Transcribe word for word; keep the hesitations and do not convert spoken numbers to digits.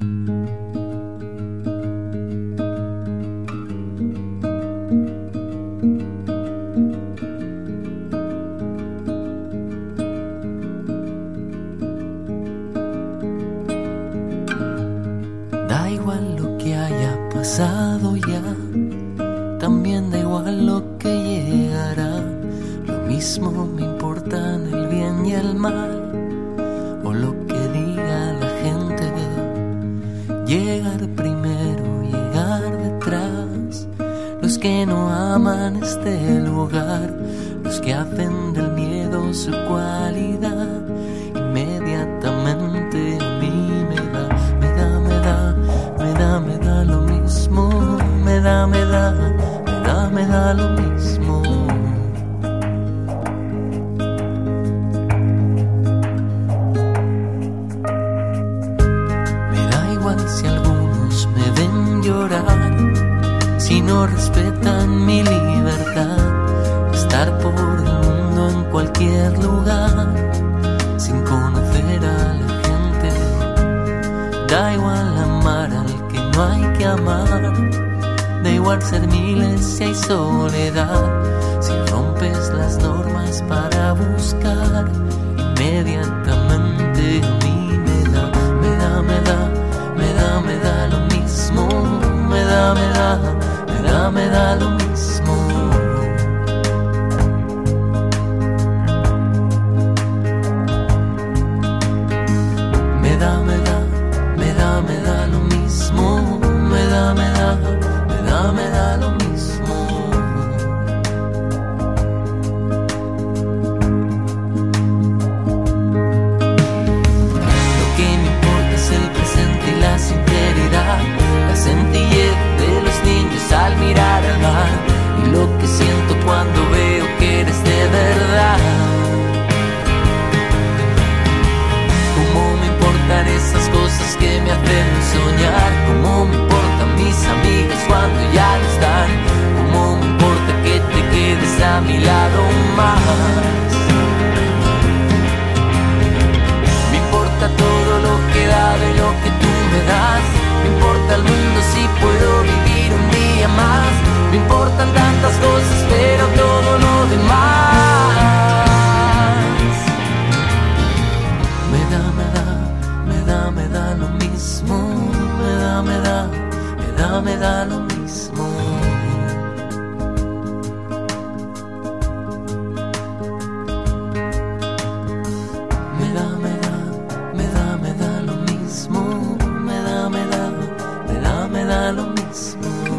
Da igual lo que haya pasado ya, también da igual lo que llegará. Lo mismo me importan el bien y el mal, o lo que diga la gente. Llegar primero, llegar detrás. Los que no aman este lugar, los que hacen del miedo su cualidad. Inmediatamente a mí me da, me da, me da, me da, me da lo mismo. Me da, me da, me da, me da lo mismo. Me da igual si algunos me ven llorar, si no respetan mi libertad. Estar por el mundo en cualquier lugar, sin conocer a la gente. Da igual amar al que no hay que amar. Da igual ser miles si hay soledad. Si rompes las normas para buscar, inmediatamente a mí me da, me da, me da, me da, me da lo mismo. Me da, me da, me da, me da lo mismo. Me da, me da, me da, me da lo mismo. Me da, me da, me da, me da lo mismo. Lo que me importa es el presente y la sinceridad, la sencillez de los niños al mirar al mar, y lo que siento cuando veo que eres de verdad. Cómo me importan esas cosas que me hacen soñar, cómo me importan mis amigas cuando ya no están, cómo me importa que te quedes a mi lado más. Me importa todo lo que he dado y lo que tú me das. Me importa el mundo si puedo vivir un día más. Me importan tantas cosas pero todo lo demás. Me da, me da, me da, me da lo mismo. Me da, me da, me da, me da lo mismo. Me da, me da, me da, me da lo mismo. Me da, me da, me da, me da lo mismo.